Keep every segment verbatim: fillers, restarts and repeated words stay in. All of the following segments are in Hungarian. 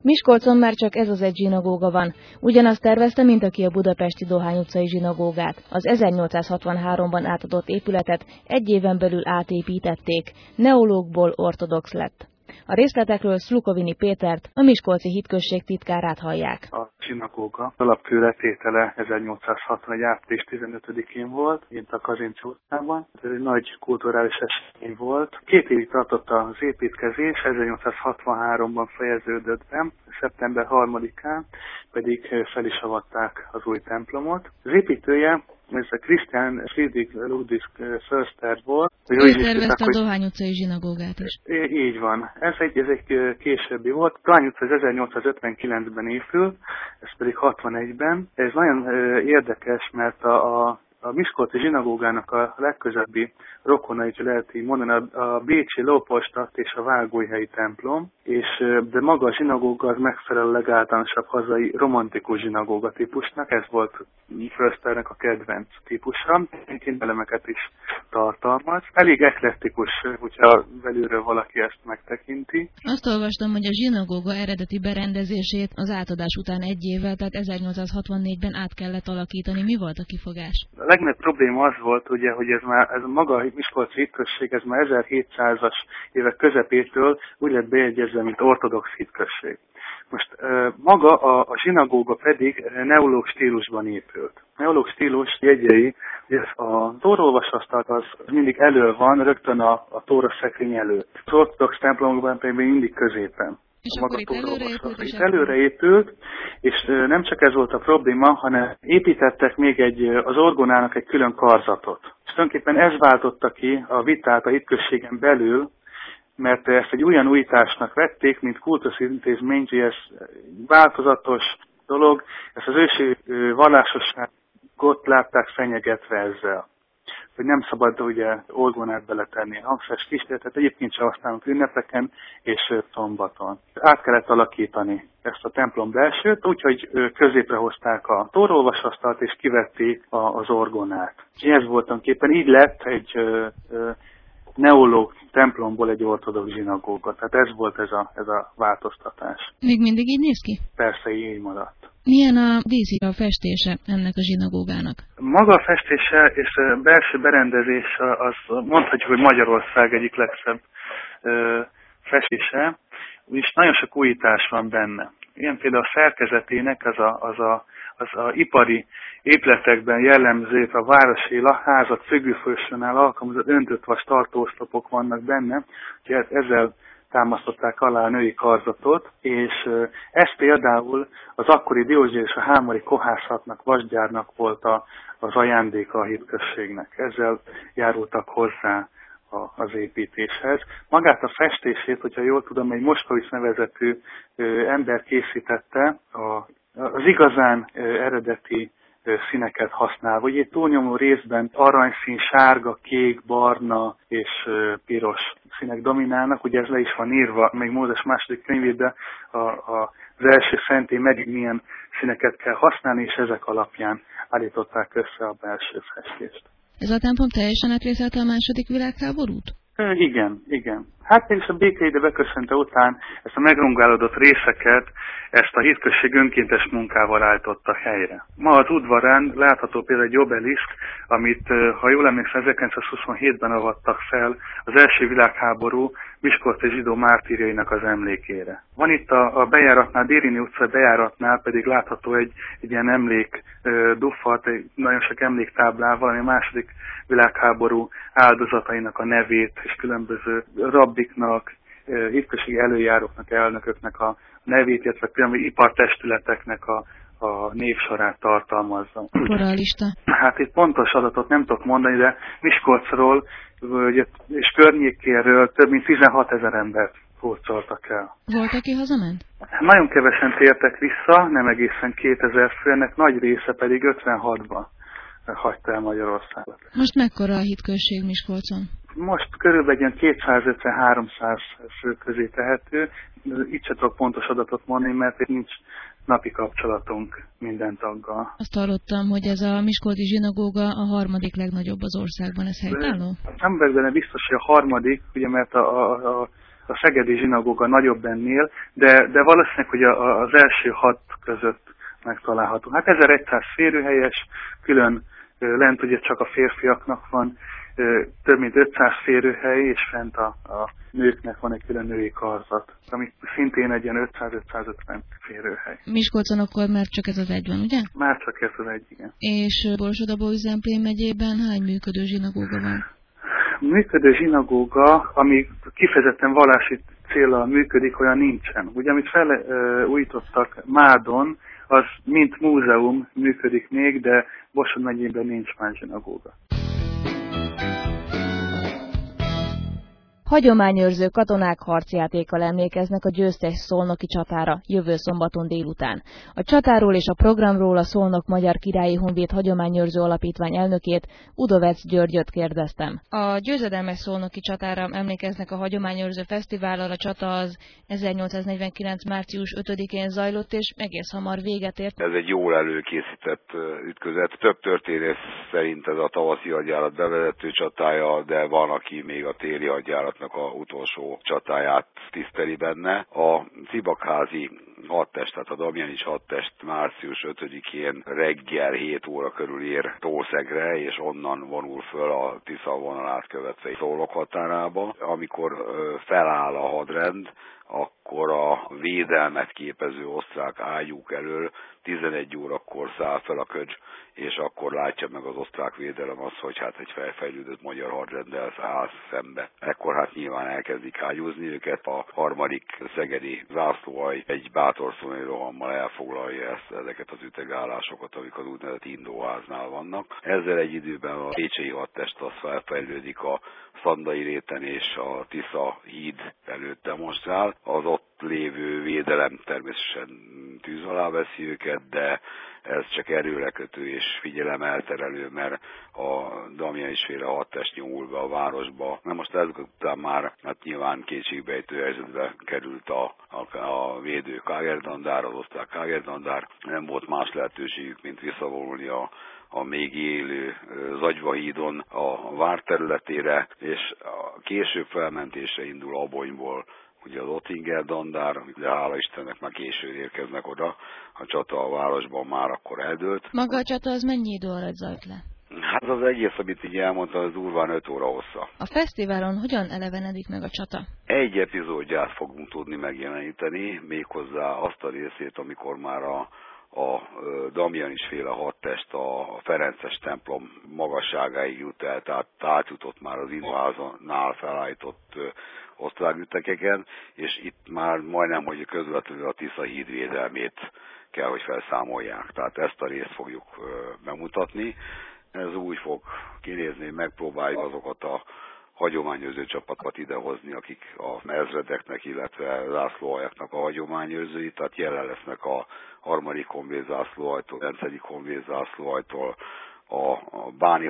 Miskolcon már csak ez az egy zsinagóga van. Ugyanazt tervezte, mint aki a budapesti Dohány utcai zsinagógát. Az ezernyolcszázhatvanháromban átadott épületet egy éven belül átépítették. Neológból ortodox lett. A részletekről Szlukovini Pétert, a Miskolci Hitközség titkárát hallják. A zsinagóga alapkőletétele ezernyolcszázhatvanegy április tizenötödikén volt, itt a Kazinczy utcában. Ez egy nagy kulturális esemény volt. Két évig tartott az építkezés, ezernyolcszázhatvanháromban fejeződött be, szeptember harmadikán pedig fel is avatták az új templomot. Az építője, ez a Christian Friedrich Ludwig Förster volt. Ő tervezte a Dohány utcai zsinagógát is. Így van. Ez egy, ez egy későbbi volt. Dohány utca az ezernyolcszázötvenkilencben épült, ez pedig hatvanegyben. Ez nagyon érdekes, mert a, a A miskolci zsinagógának a legközelebbi rokonait lehet így mondani, a bécsi Lópolstadt és a Vágóhelyi templom, és de maga a zsinagóga az megfelel a legáltalánosabb hazai romantikus zsinagóga típusnak, ez volt Försternek a kedvenc típusa, egyébként elemeket is tartalmaz. Elég eklektikus, hogyha belülről valaki ezt megtekinti. Azt olvastam, hogy a zsinagóga eredeti berendezését az átadás után egy évvel, tehát ezernyolcszázhatvannégyben át kellett alakítani. Mi volt a kifogás? A legnagyobb probléma az volt, ugye, hogy ez már ez maga a Miskolci hitközség, ez már ezerhétszázas évek közepétől úgy lett bejegyezve, mint ortodox hitközség. Most maga a, a zsinagóga pedig neológ stílusban épült. Neológ stílus jegyei, hogy a tórolvasasztalt az mindig elő van, rögtön a, a tóraszekrény előtt. Az ortodox templomokban pedig mindig középen. És akkor itt előre épült, és itt előre épült, és nem csak ez volt a probléma, hanem építettek még egy, az orgonának egy külön karzatot. És tulajdonképpen ez váltotta ki a vitát a hitközségen belül, mert ezt egy olyan újításnak vették, mint kultuszintézmény, hogy ez változatos dolog, ezt az ősi vallásosságot látták fenyegetve ezzel. Hogy nem szabad ugye orgonát beletenni a hangszeres kísérletet, egyébként sem használunk ünnepeken és szombaton. Át kellett alakítani ezt a templom belsőt, úgyhogy középre hozták a tórolvasasztalt és kivették az orgonát. És ez voltanképpen így lett egy ö, ö, neológ templomból egy ortodox zsinagóga. Tehát ez volt ez a, ez a változtatás. Még mindig így néz ki? Persze, így maradt. Milyen a díszi, a festése ennek a zsinagógának? Maga a festése és a belső berendezés az mondhatjuk, hogy Magyarország egyik legszebb ö, festése, és nagyon sok újítás van benne. Ilyen például a szerkezetének az a, az a, az a ipari épületekben jellemző, a városi házat szögűfősönál alkalmazott öntött vas tartóoszlopok vannak benne, úgyhogy ezzel támasztották alá a női karzatot, és ez például az akkori Diózsi és a hámori kohászatnak, vasgyárnak volt a, az ajándéka a hitközségnek. Ezzel járultak hozzá a, az építéshez. Magát a festését, hogyha jól tudom, egy Moskovics nevezetű ö, ember készítette, a, az igazán ö, eredeti ö, színeket használva. Ugye túlnyomó részben aranyszín, sárga, kék, barna és ö, piros színek dominálnak, ugye ez le is van írva, még Mózes második könyvében a, a, az első szentély meddig milyen színeket kell használni, és ezek alapján állították össze a belső festést. Ez a templom teljesen átvészelte a második világháborút? E, igen, igen. Hát mégis a békeide beköszönte után ezt a megrongálódott részeket, ezt a hitközség önkéntes munkával állította helyre. Ma az udvarán látható például egy obelisk, amit, ha jól emlékszem, ezerkilencszázhuszonhétben avattak fel az első világháború miskolci zsidó mártírjainak az emlékére. Van itt a, a bejáratnál, Dérini utca bejáratnál pedig látható egy, egy ilyen emlék uh, duffat, egy nagyon sok emléktáblával, ami a második világháború áldozatainak a nevét és különböző rabbiknak, uh, hitközségi előjáróknak, elnököknek a nevét, illetve különböző ipartestületeknek a a névsorát tartalmazza. Moralista. Hát itt pontos adatot nem tudok mondani, de Miskolcról és környékéről több mint tizenhatezer embert hurcoltak el. Volt, aki hazament? Nagyon kevesen tértek vissza, nem egészen kétezer fő, ennek nagy része pedig ötvenhatban hagyta el Magyarországot. Most mekkora a hitközség Miskolcon? Most körülbelül kétszázötven-háromszáz fő közé tehető. Itt sem tudok pontos adatot mondani, mert itt nincs napi kapcsolatunk minden taggal. Azt hallottam, hogy ez a miskolci zsinagóga a harmadik legnagyobb az országban, ez helytálló? Nem vagyok benne biztos, hogy a harmadik, ugye, mert a, a, a a szegedi zsinagóga nagyobb ennél, de, de valószínűleg, hogy a, a, az első hat között megtalálható. Hát ezerszáz férőhelyes, külön lent ugye csak a férfiaknak van több mint ötszáz férőhely, és fent a, a nőknek van egy külön női karzat, ami szintén egy ilyen ötszáz-ötszázötven férőhely. Miskolcon akkor már csak ez az egy van, ugye? Már csak ez az egy, igen. És Borsod-Abaúj-Zemplén megyében hány működő zsinagóga van? Működő zsinagóga, ami kifejezetten vallási céllal működik, olyan nincsen. Ugye, amit felújítottak Mádon, az mint múzeum működik még, de Borsod megyében nincs már zsinagóga. Hagyományőrző katonák harcjátékkal emlékeznek a győztes szolnoki csatára jövő szombaton délután. A csatáról és a programról a Szolnok Magyar Királyi Honvéd Hagyományőrző Alapítvány elnökét, Udovec Györgyöt kérdeztem. A győzedelmes szolnoki csatára emlékeznek a Hagyományőrző Fesztivállal, a csata az ezernyolcszáznegyvenkilenc március ötödikén zajlott, és egész hamar véget ért. Ez egy jól előkészített ütközet. Több történész szerint ez a tavaszi hadjárat bevezető csatája, de van, aki még a téli hadjárat a utolsó csatáját tiszteli benne. A Cibakházi hadtest, tehát a Damjanics hadtest március ötödikén reggel hét óra körül ér Tószegre, és onnan vonul föl a Tisza vonalát követve Szolnok határába. Amikor feláll a hadrend, akkor a védelmet képező osztrák ágyúk elől tizenegy órakor száll fel a köcs, és akkor látja meg az osztrák védelem azt, hogy hát egy felfejlődött magyar hadrenddel áll szembe. Ekkor hát nyilván elkezdik ágyúzni őket, a harmadik szegedi zászlóalj egy bátorszóni rohammal elfoglalja ezt, ezeket az ütegállásokat, amik az úgynevezett Indóháznál vannak. Ezzel egy időben a pécsei hadtest az felfejlődik a Szandai réten és a Tisza híd előtt demonstrál. Az ott lévő védelem természetesen tűz alá veszi őket, de ez csak erőre kötő és figyelemelterelő, mert a Damjanics-féle hadtest nyomul be a városba. Na most ezután már hát nyilván kétségbejtő helyzetbe került a, a, a védő kágerdandár, az osztrák kágerdandár. Nem volt más lehetőségük, mint visszavonulni a a még élő Zagyva hídon a vár területére, és a később felmentésre indul Abonyból ugye az Ottinger dandár, de hála Istennek már későn érkeznek oda, a csata a városban már akkor eldőlt. Maga a csata az mennyi idő alatt zajlt le? Hát az egész, amit így elmondtam, az durván öt óra hossza. A fesztiválon hogyan elevenedik meg a csata? Egy epizódját fogunk tudni megjeleníteni, méghozzá azt a részét, amikor már a a Damjanics-féle hadtest a Ferences templom magasságáig jut el, tehát átjutott már az Indóházánál felállított osztrák ütegeken, és itt már majdnem, hogy közvetlenül a Tisza híd védelmét kell, hogy felszámolják. Tehát ezt a részt fogjuk bemutatni. Ez úgy fog kinézni, hogy megpróbáljuk azokat a hagyományőrző csapatokat idehozni, akik a ezredeknek, illetve zászlóaljaknak a hagyományőrzői, tehát jelen lesznek a harmadik honvéd zászlóaljtól, kilencedik honvéd zászlóaljtól, a, a báni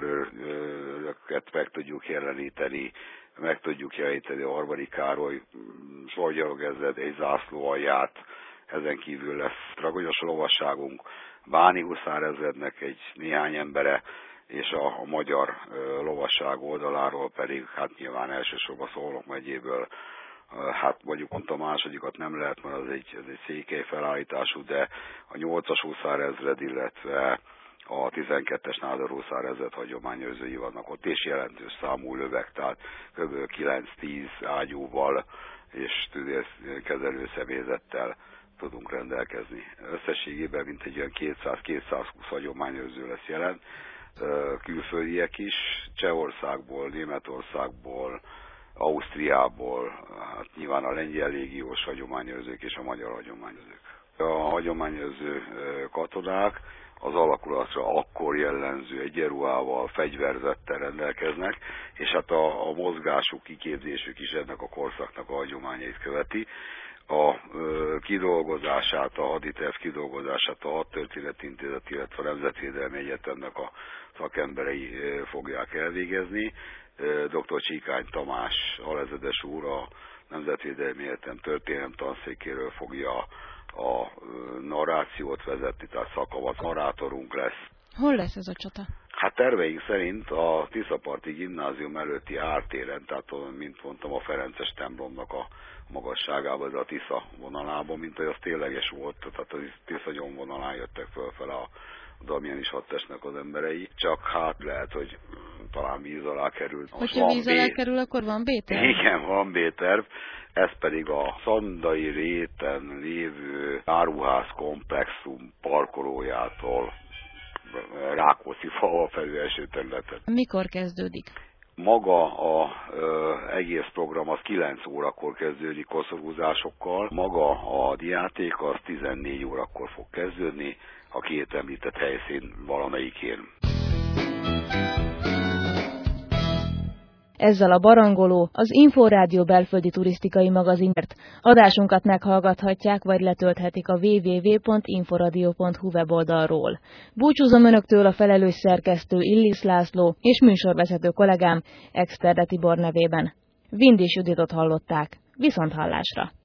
határőröket meg tudjuk jeleníteni, meg tudjuk jeleníteni a harmadik Károly sorgyalogezred egy zászlóalját, ezen kívül lesz dragonyos lovasságunk, báni huszárezrednek egy néhány embere, és a, a magyar ö, lovasság oldaláról pedig hát nyilván elsősorban Szolnok megyéből, ö, hát mondjuk pont a másodikat nem lehet, mert az egy, ez egy székely felállítású, de a nyolcas huszárezred, illetve a tizenkettes nádor huszárezred hagyományőrzői vannak ott, és jelentős számú löveg, tehát kb. kilenc-tíz ágyúval és tüzérkezelő személyzettel tudunk rendelkezni. Összességében mintegy olyan kétszáz-kétszázhúsz hagyományőrző lesz jelen, külföldiek is, Csehországból, Németországból, Ausztriából, hát nyilván a lengyel légiós hagyományőrzők és a magyar hagyományőrzők. A hagyományőrző katonák az alakulatra akkor jellemző egyenruhával, fegyverzettel rendelkeznek, és hát a, a mozgásuk, kiképzésük is ennek a korszaknak a hagyományait követi. A ö, kidolgozását, a haditerv kidolgozását a Hadtörténeti Intézet, illetve a Nemzetvédelmi Egyetemnek a szakemberei ö, fogják elvégezni. dr. Csíkány Tamás alezredes úr a Nemzetvédelmi Egyetem történelem tanszékéről fogja a ö, narrációt vezetni, tehát szakavat narrátorunk lesz. Hol lesz ez a csata? Hát terveink szerint a Tiszaparti Gimnázium előtti ártéren, tehát mint mondtam a Ferences templomnak a magasságában, de a Tisza vonalában, mint hogy az tényleges volt, tehát a Tisza nyomvonalán jöttek fölfele a Damjanis hadtestnek az emberei, csak hát lehet, hogy talán víz alá került. Hogyha víz alá kerül, akkor van B-terv? Igen, van B-terv. Ez pedig a Szandai réten lévő áruház komplexum parkolójától Rákóczi-falva felül eső területet. Mikor kezdődik? Maga az egész program az kilenc órakor kezdődik koszorúzásokkal, maga a diáték az tizennégy órakor fog kezdődni, a két említett helyszín valamelyikén. Ezzel a barangoló, az Inforádió belföldi turisztikai magazinért. Adásunkat meghallgathatják, vagy letölthetik a double-u double-u double-u pont inforadio pont hu weboldalról. Búcsúzom önöktől a felelős szerkesztő Illis László és műsorvezető kollégám Exterde Tibor nevében. Vindis Juditot hallották. Viszonthallásra!